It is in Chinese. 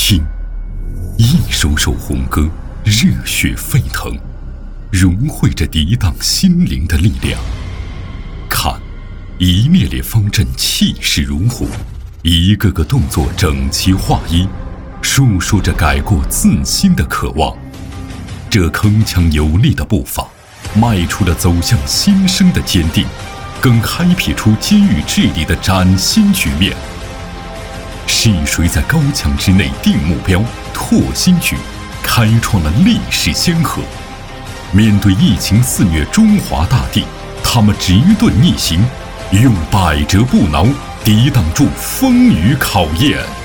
听，一首首红歌热血沸腾，融汇着涤荡心灵的力量。看，一列列方阵气势如虹，一个个动作整齐划一，述说着改过自新的渴望。这铿锵有力的步伐，迈出了走向新生的坚定，更开辟出机遇治理的崭新局面。是谁在高墙之内定目标、拓新局，开创了历史先河？面对疫情肆虐中华大地，他们直遁逆行，用百折不挠抵挡住风雨考验。